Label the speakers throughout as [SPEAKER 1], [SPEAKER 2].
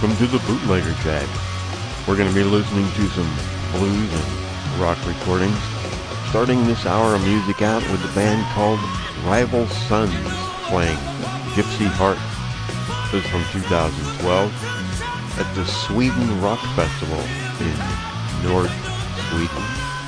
[SPEAKER 1] Welcome to the Bootlegger Shack. We're going to be listening to some blues and rock recordings, starting this hour of music out with the band called Rival Sons playing Gypsy Heart. This is from 2012 at the Sweden Rock Festival in North Sweden.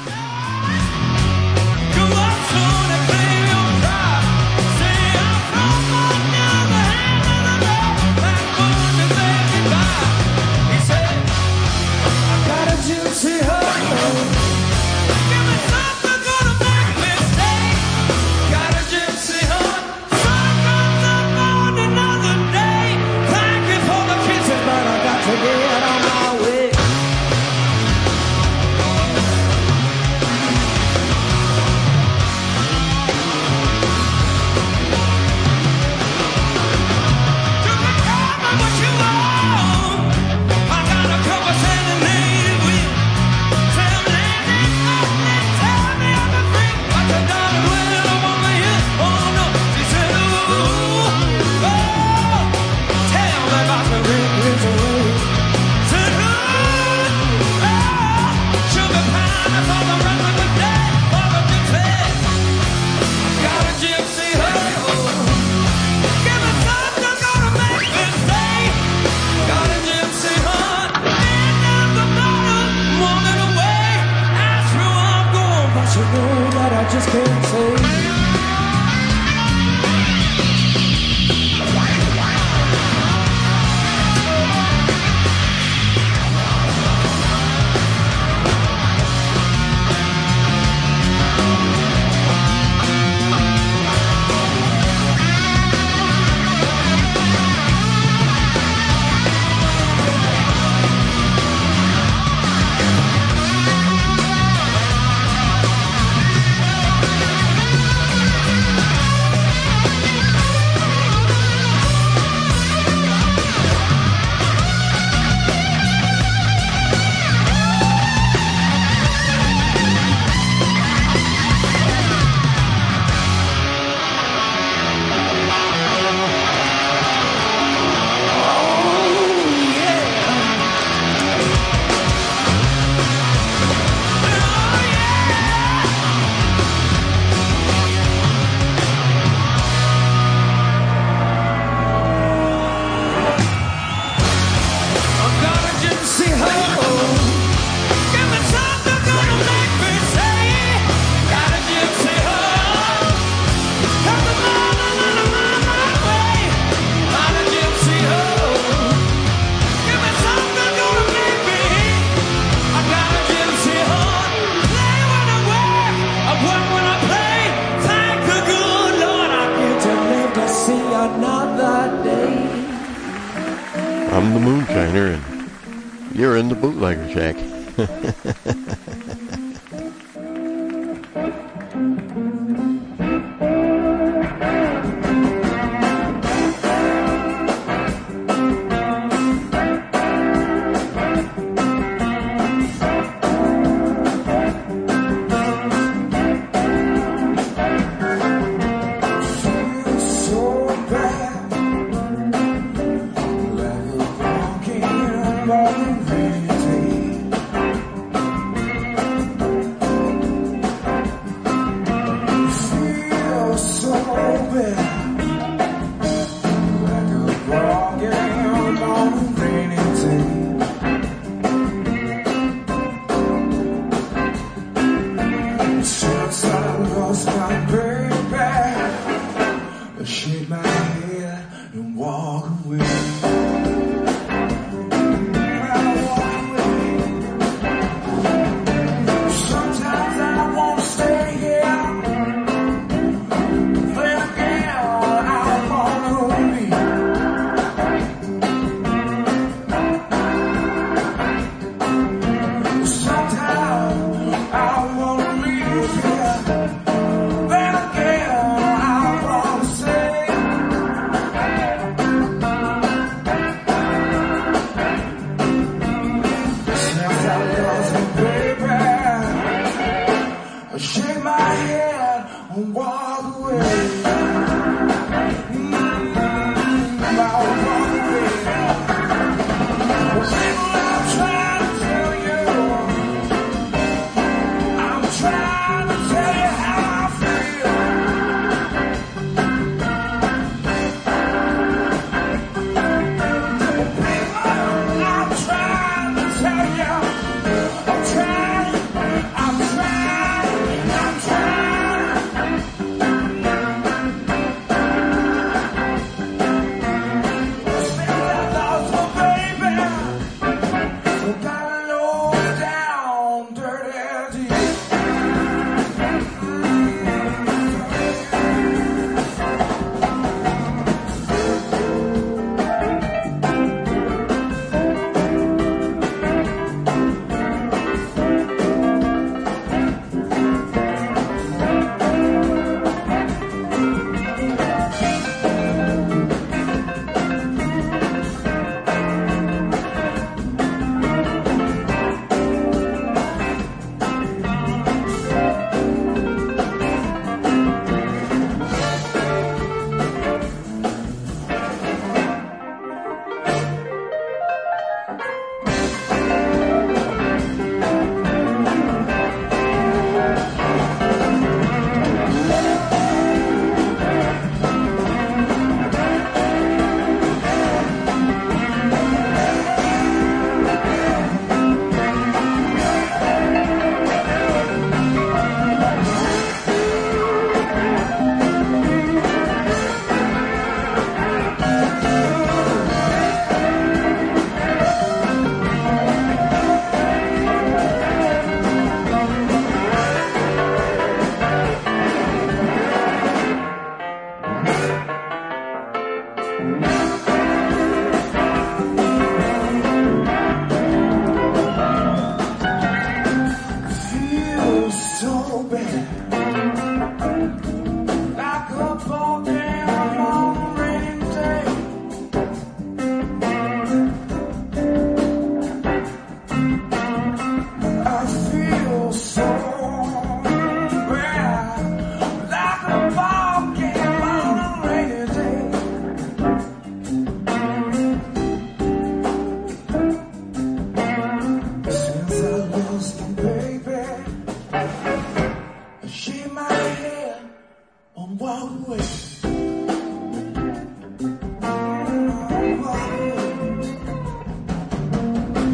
[SPEAKER 1] I'm the Moonshiner, and you're in the Bootlegger Shack.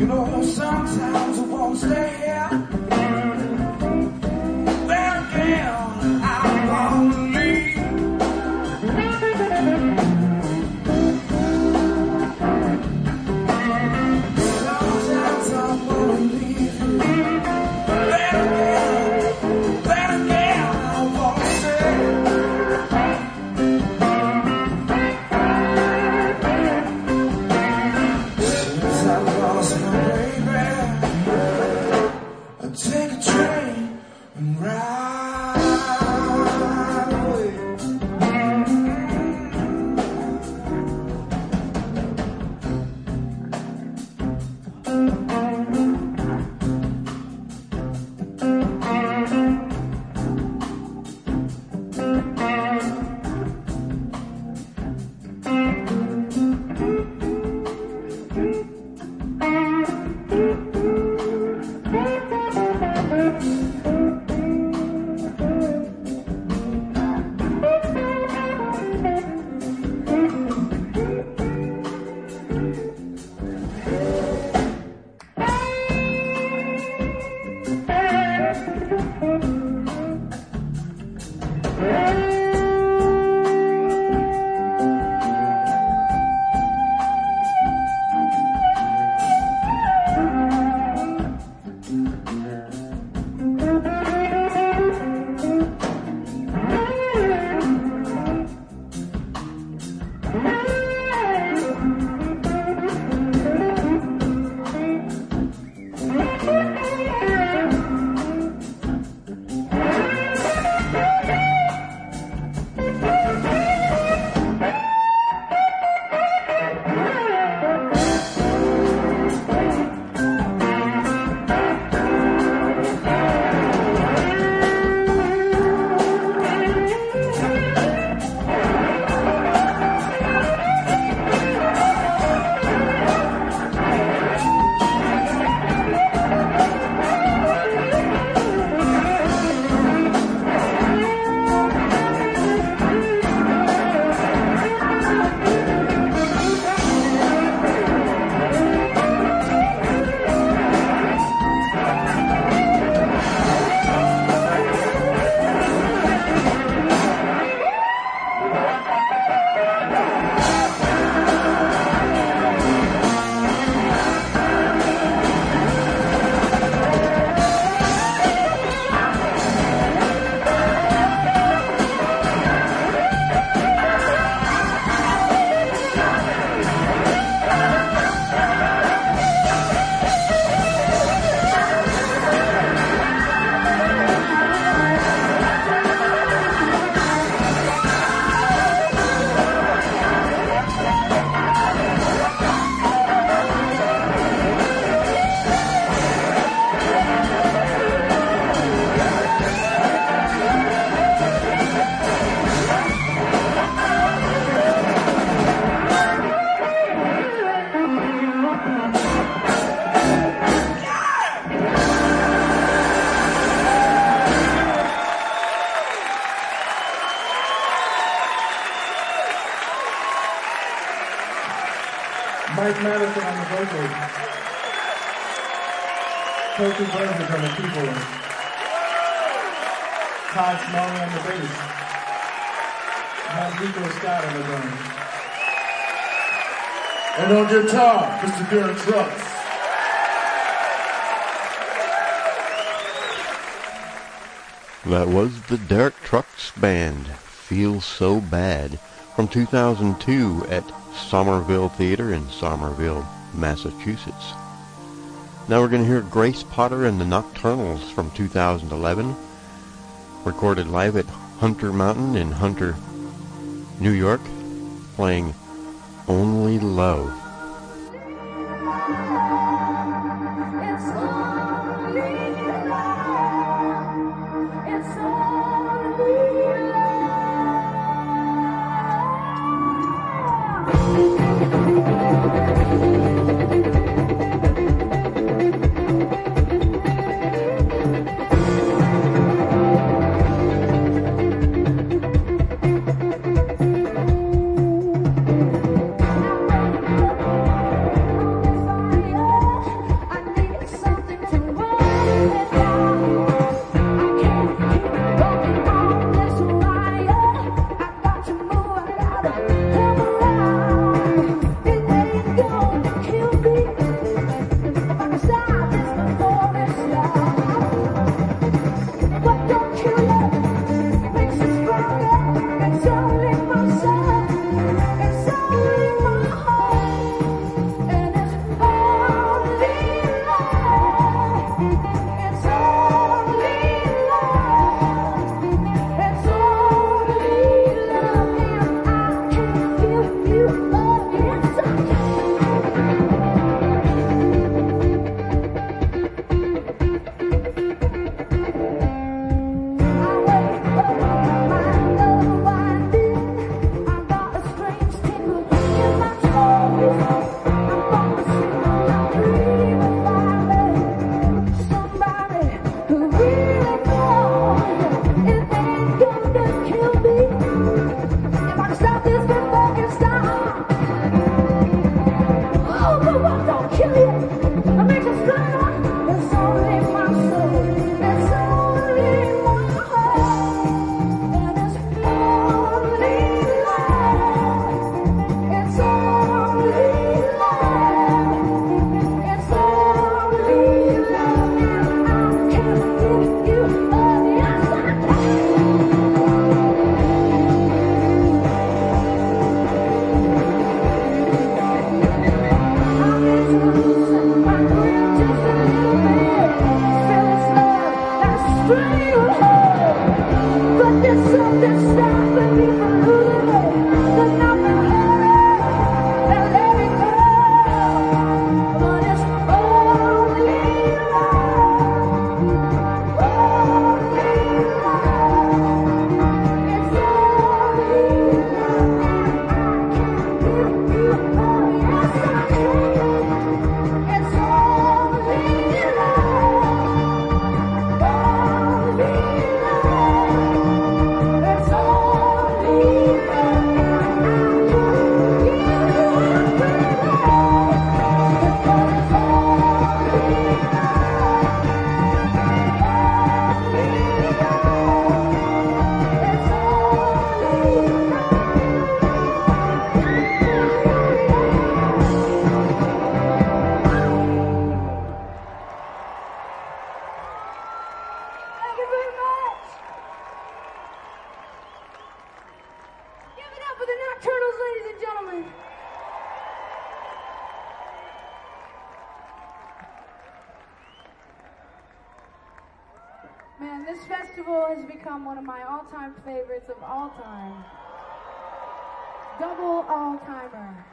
[SPEAKER 2] Mike Madison on the vocals. Toku Berzik on the keyboard. Todd Smalley on the bass. Nico Scott on the drums. And on guitar, Mr. Derek Trucks.
[SPEAKER 1] That was the Derek Trucks Band, Feel So Bad, from 2002 at Somerville Theater in Somerville, Massachusetts. Now we're going to hear Grace Potter and the Nocturnals from 2011, recorded live at Hunter Mountain in Hunter, New York, playing Only Love.
[SPEAKER 3] Man, this festival has become one of my all-time favorites of all time. Double all-timer.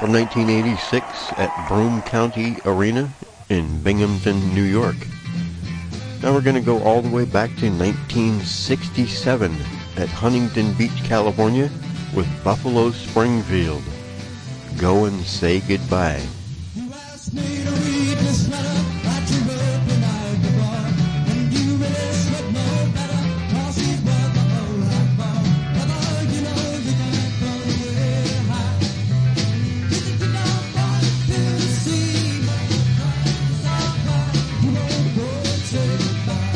[SPEAKER 1] 1986 at Broome County Arena in Binghamton, New York. Now we're going to go all the way back to 1967 at Huntington Beach, California with Buffalo Springfield. Go and Say Goodbye.
[SPEAKER 4] You asked me to read this letter that you wrote the night before, and you really should know better, 'cause she's worth the whole lot more. Although you know you can't go away high. You think you don't want to see her cry, you won't go and say goodbye.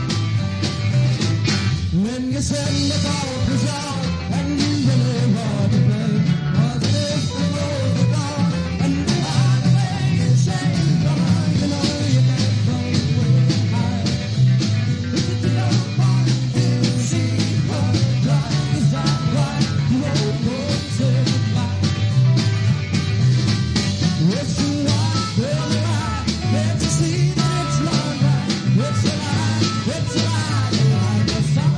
[SPEAKER 4] When you said the ball was out, and you really wanted to play, 'cause it is the road to God, and by the way you say goodbye, you know you can't go away high. You think you don't want to see her cry, is that right? You won't go and say goodbye. It's a lie, really lie, can't you see that it's not right? It's a lie, it's a lie, you like the sun.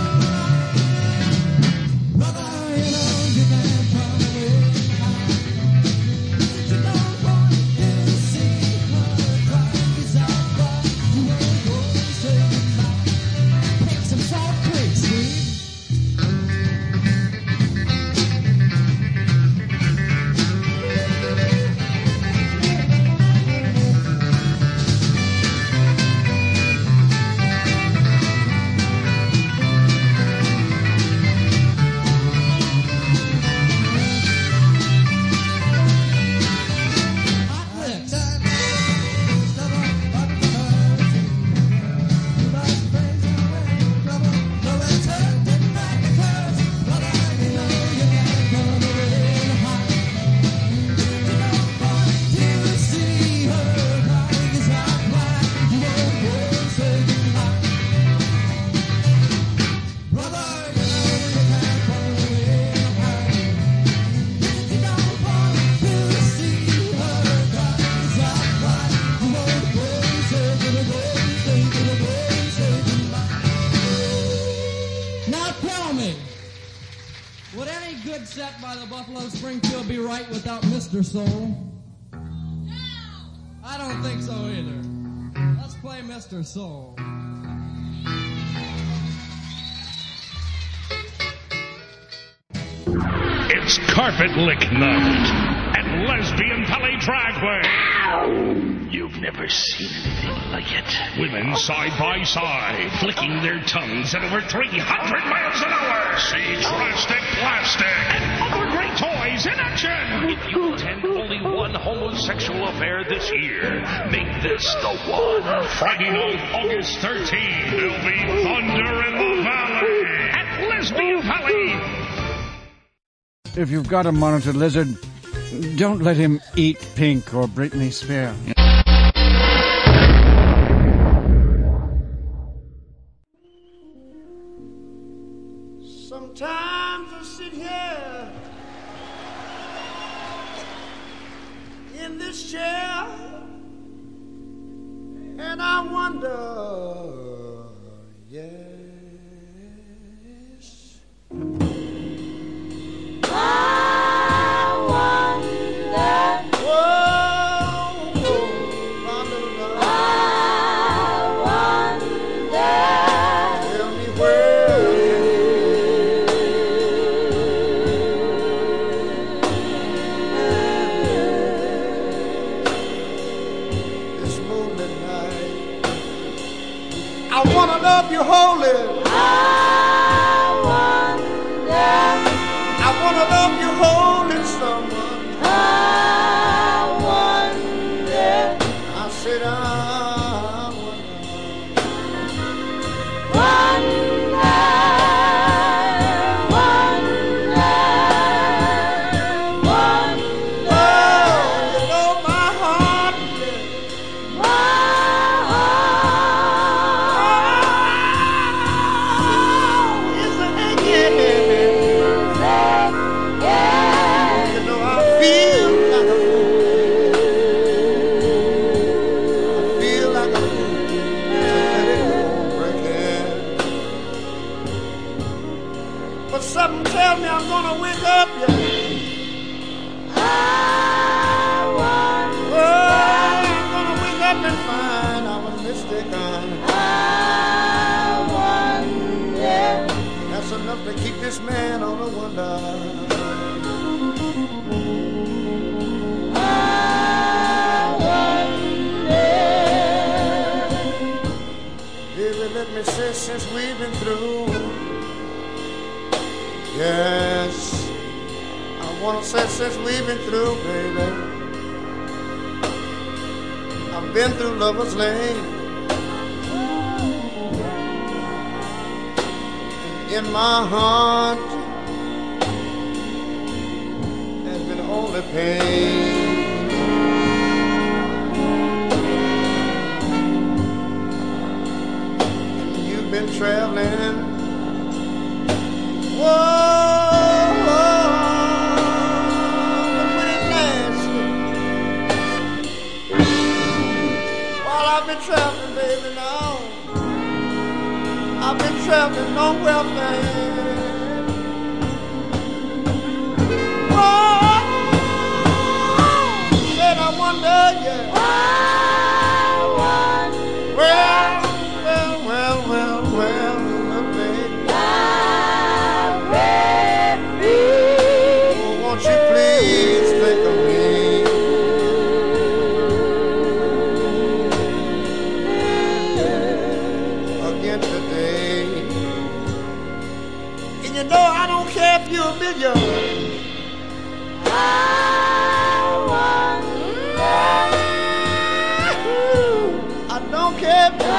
[SPEAKER 4] Brother, you know you can't come away high. You don't want to see her cry, is that right? You won't go and say goodbye. Pick some Salt Creek, Steve. Now tell me, would any good set by the Buffalo Springfield be right without Mr. Soul? I don't think so either. Let's play Mr. Soul.
[SPEAKER 5] It's Carpet Lick Night at Lesbian Pally Dragway.
[SPEAKER 6] You've never seen anything like it.
[SPEAKER 5] Women side by side, flicking their tongues at over 300 miles an hour. See Drastic Plastic and other great toys in action.
[SPEAKER 6] If you attend only one homosexual affair this year, make this the one.
[SPEAKER 5] Friday night, August 13th, there'll be thunder in the valley at Lesbian Pally.
[SPEAKER 7] If you've got a monitor lizard, don't let him eat Pink or Britney Spears.
[SPEAKER 4] Sometimes I sit here in this chair and I wonder, yes. You hold it. I wanna love you holding someone. I wonder. I said I
[SPEAKER 8] man on a wonder. Baby, let me say, since we've been through, yes, I wanna say since we've been through, baby, I've been through Lover's Lane. In my heart has been only pain. You've been traveling, whoa, but when it lasted, while I've been traveling, baby, now I've been traveling on welfare. Oh, said I wonder, yeah. Well, baby. Oh, won't you please think of me? Again today. And you know I don't care if you're a million. I don't care if you're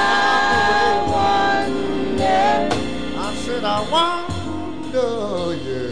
[SPEAKER 8] I said I wonder, yeah.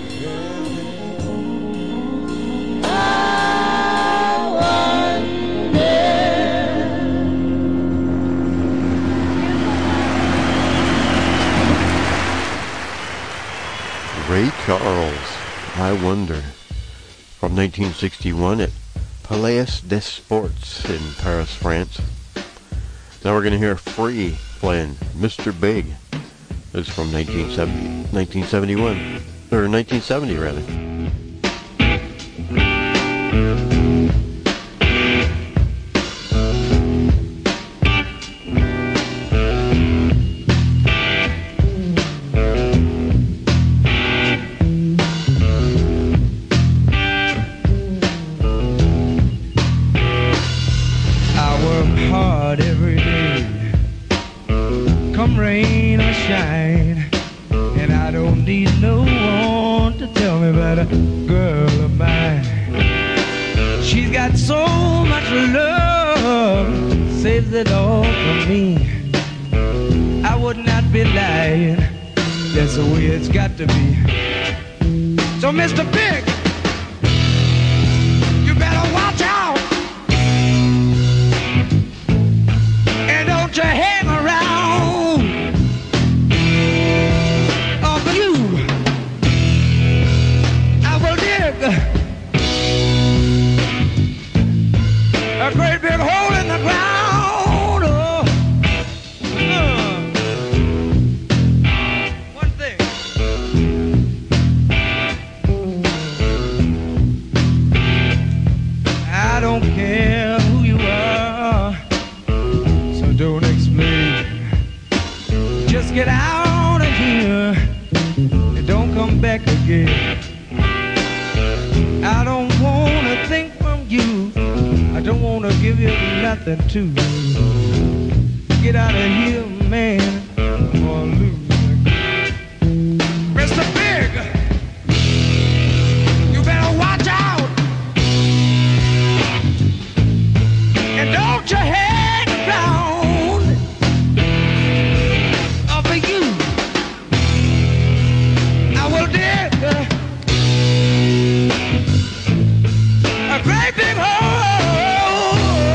[SPEAKER 1] Ray Charles, I Wonder, from 1961 at Palais des Sports in Paris, France. Now we're going to hear Free playing Mr. Big. This is from 1971, or 1970 rather.
[SPEAKER 4] Mr. Big, you better watch out and don't you hang around for you. I will dig a great big hole in the ground. One thing. I don't care who you are, so don't explain. Just get out of here and don't come back again. I don't want to think from you, I don't want to give you nothing to. Get out of here, man, or lose. Mr. Big, you better watch out. And don't you hang around for you. I will dig a great big hole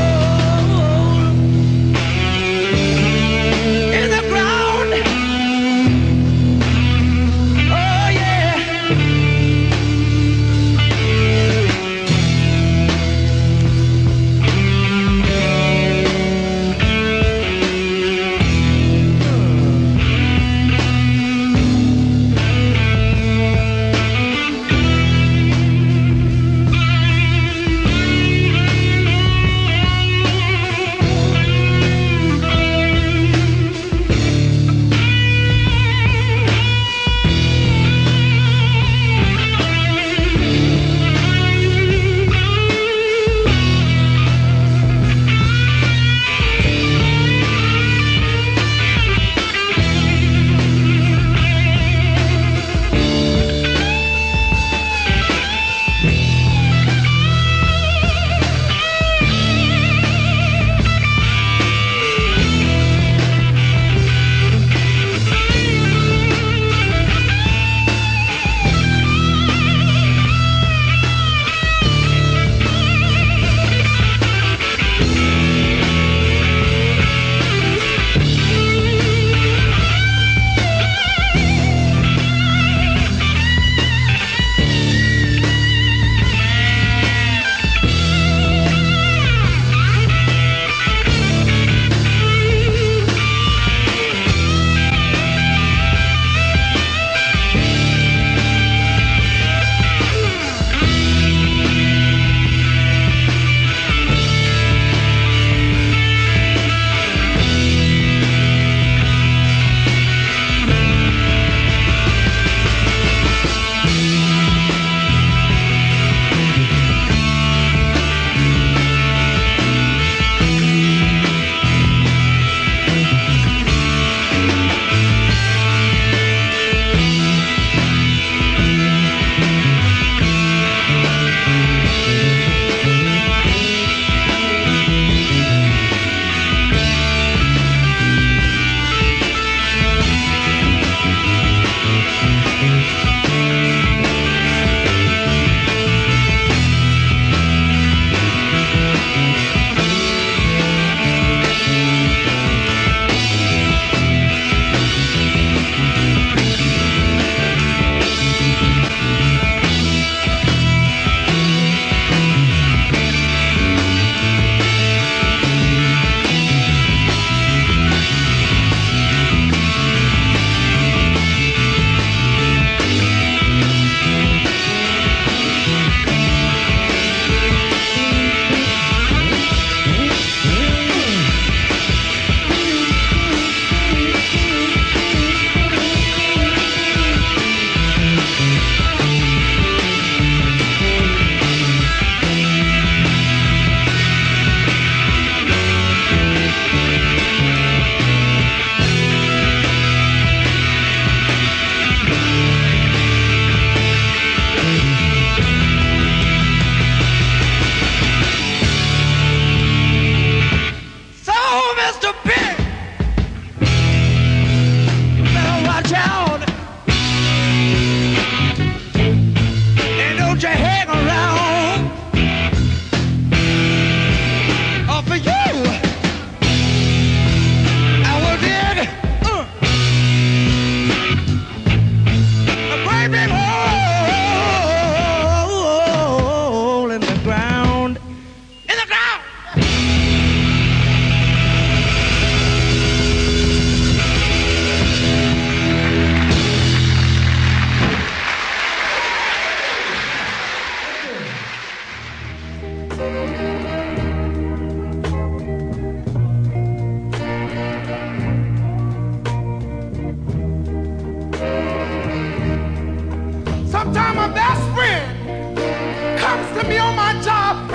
[SPEAKER 4] in the ground. Oh yeah.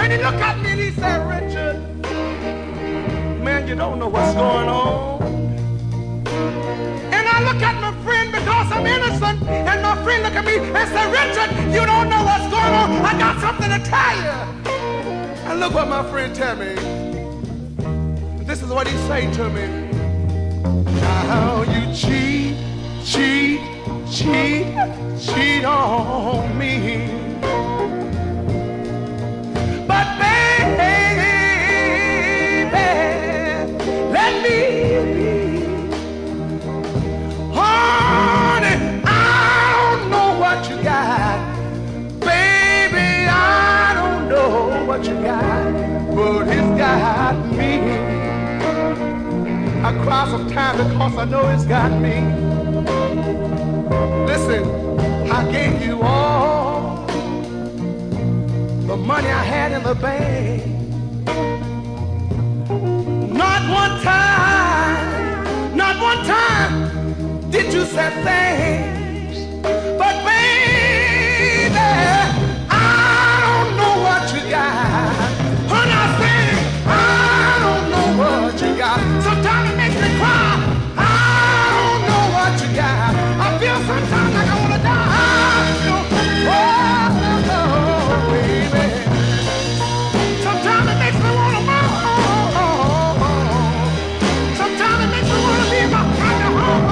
[SPEAKER 8] And he looked at me and he said, Richard, man, you don't know what's going on. And I look at my friend because I'm innocent. And my friend look at me and said, Richard, you don't know what's going on. I got something to tell you. And look what my friend tell me. This is what he say to me. Now you cheat on me. But baby, let me be. Honey, I don't know what you got. Baby, I don't know what you got. But it's got me. I cry sometimes because I know it's got me. Listen, I gave you all the money I had in the bank. Not one time did you say thanks. But baby, I don't know what you got. When I say I don't know what you got, sometimes it makes me cry. I don't know what you got. I feel sometimes like I wanna die. Oh, baby. Sometimes it makes me wanna move. Sometimes it makes me wanna leave my family home.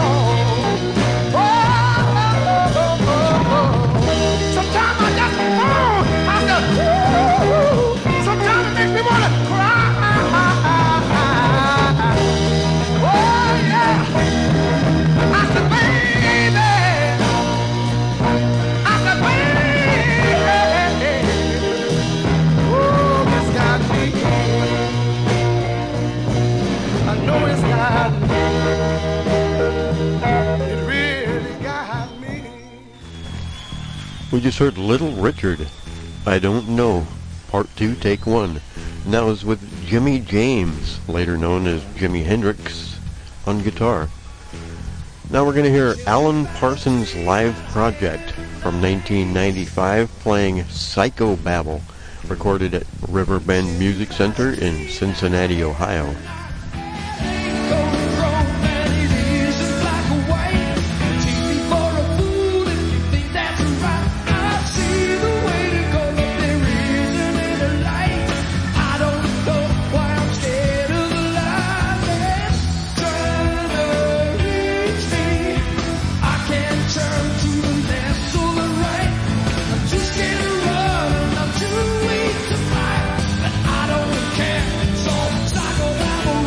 [SPEAKER 8] Sometimes I just I said, sometimes it makes me wanna cry.
[SPEAKER 1] We just heard Little Richard, I Don't Know, Part 2, Take 1. And that was with Jimmy James, later known as Jimi Hendrix, on guitar. Now we're going to hear Alan Parsons' live project from 1995 playing Psychobabble, recorded at Riverbend Music Center in Cincinnati, Ohio.
[SPEAKER 4] Psychobabble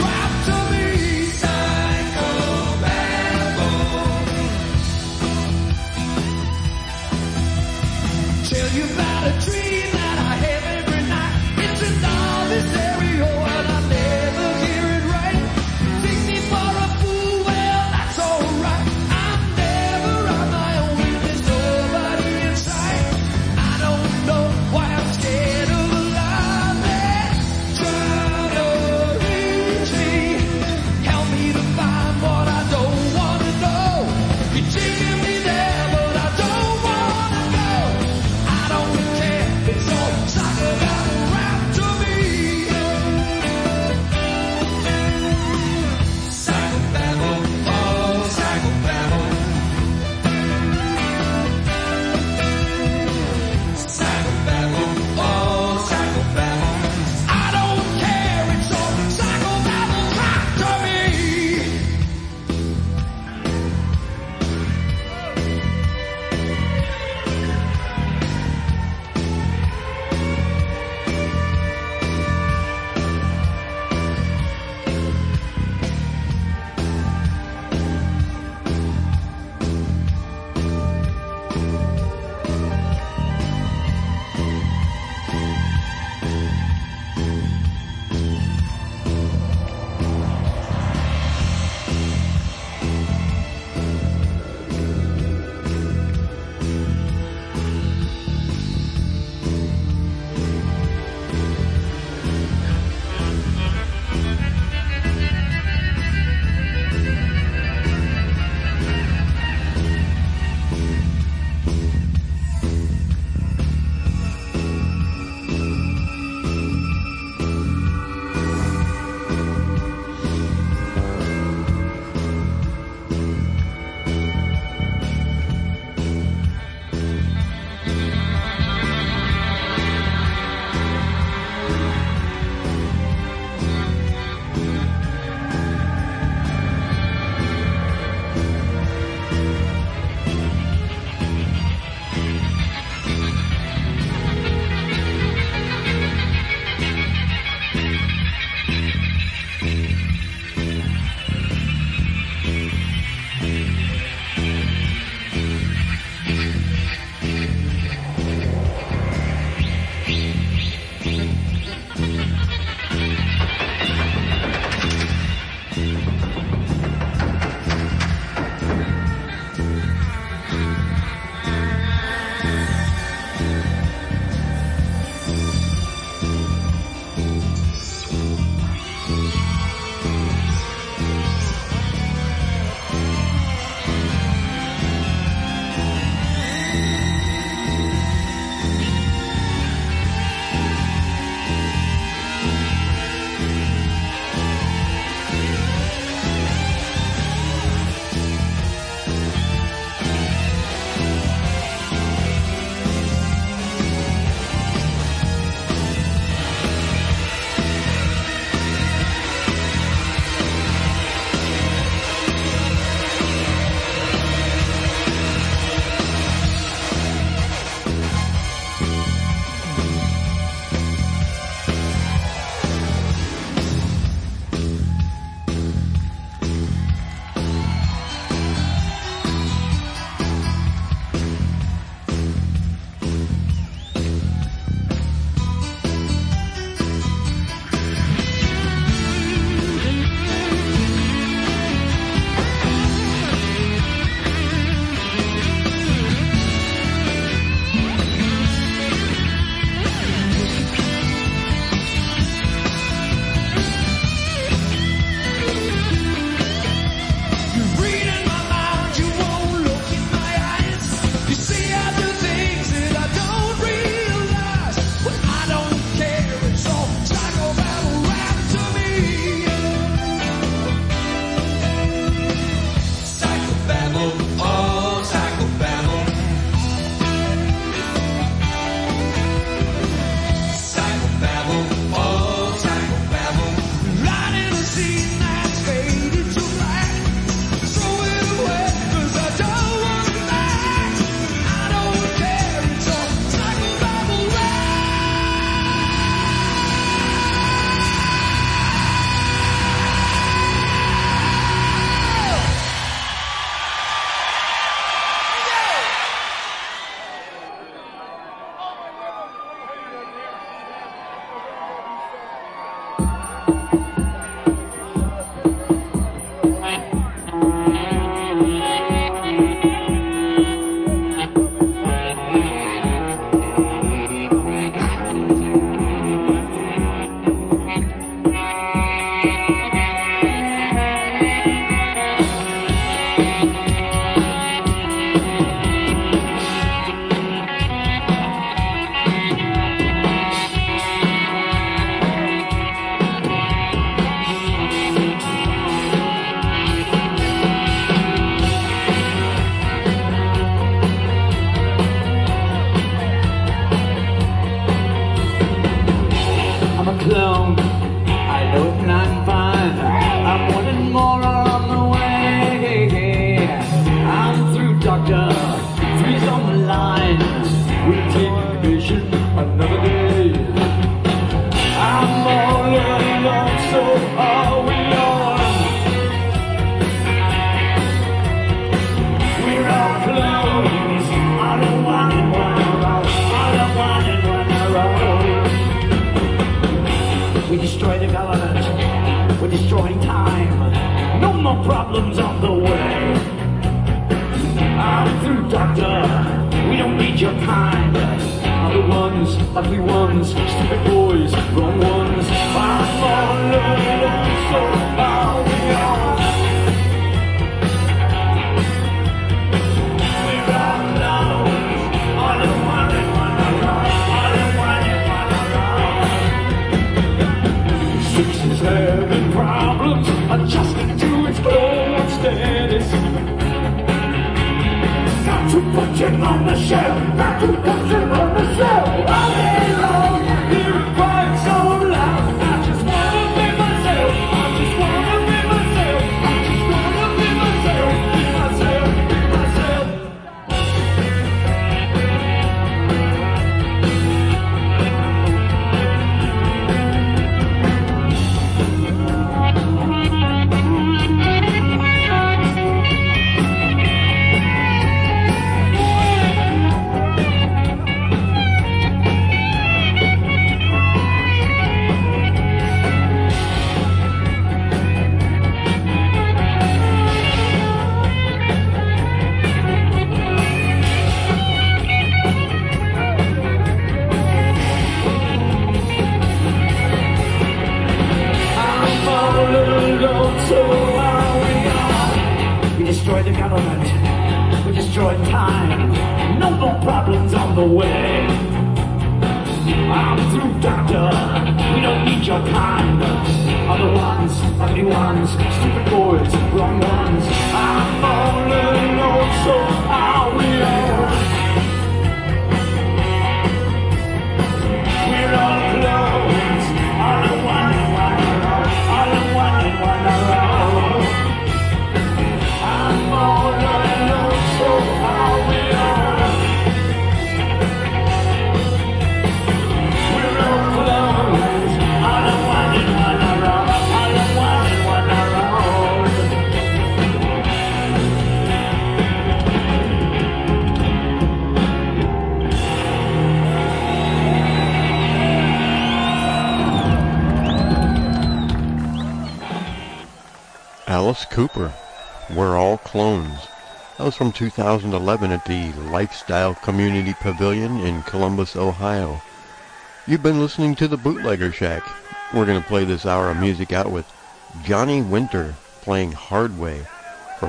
[SPEAKER 1] Alice Cooper, We're All Clones. That was from 2011 at the Lifestyle Community Pavilion in Columbus, Ohio. You've been listening to the Bootlegger Shack. We're going to play this hour of music out with Johnny Winter playing Hard Way from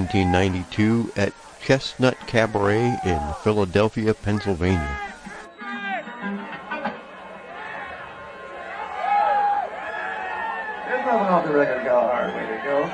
[SPEAKER 1] 1992 at Chestnut Cabaret in Philadelphia, Pennsylvania.
[SPEAKER 9] There's nothing off the record called Hard Way to Go.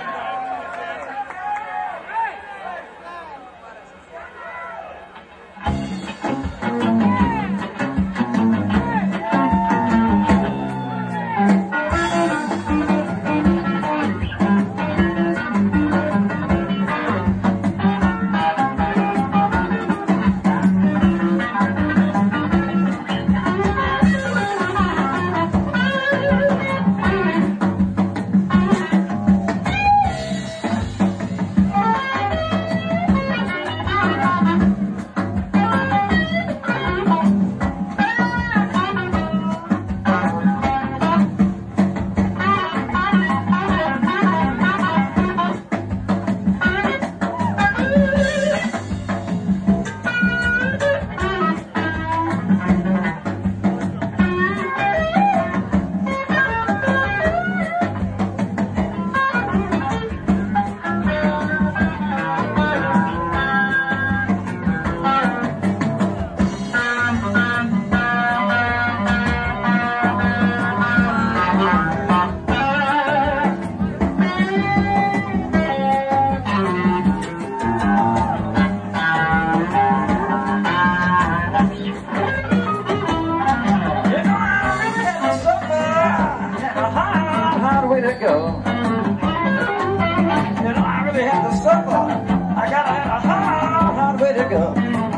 [SPEAKER 9] to go. You know, I really had to suffer. I got a hard way to go.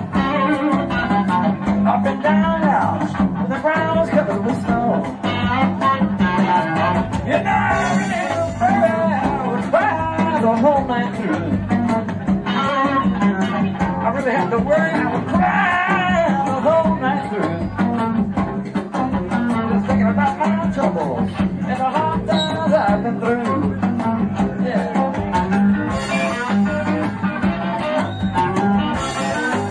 [SPEAKER 9] Up and down now, and the ground was covered with snow. You know, I really had to cry, I would cry the whole night through. I really had to worry, I would cry the whole night through. Just thinking about my troubles and the hard times I've been through. Yeah.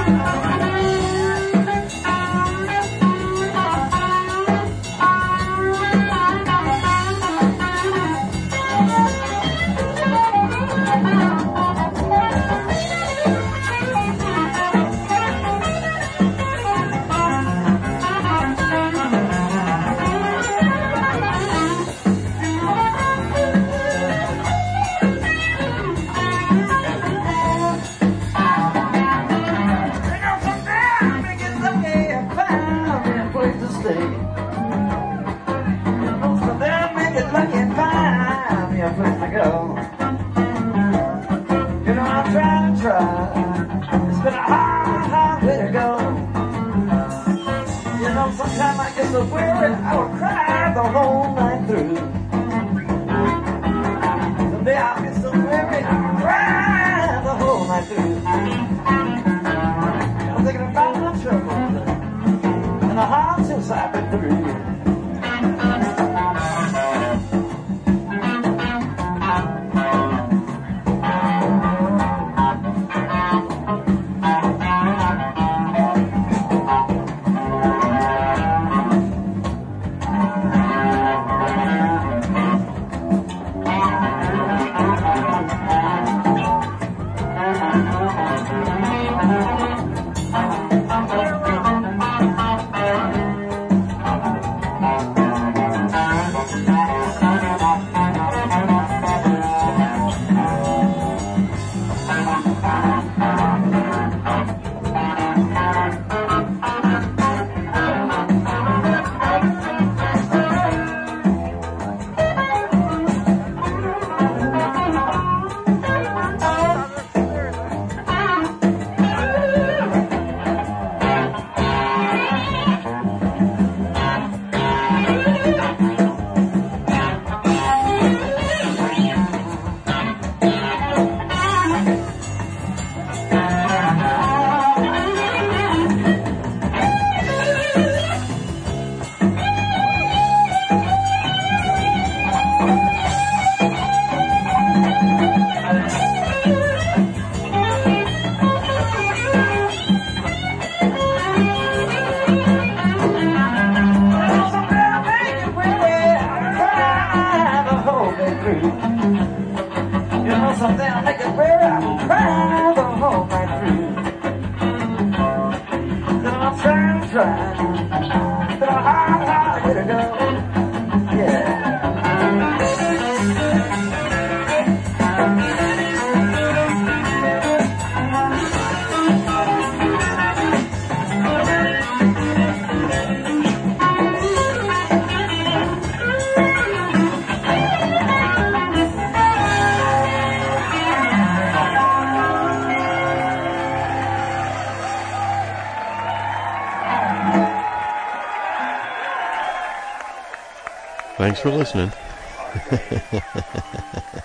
[SPEAKER 1] Thanks for listening.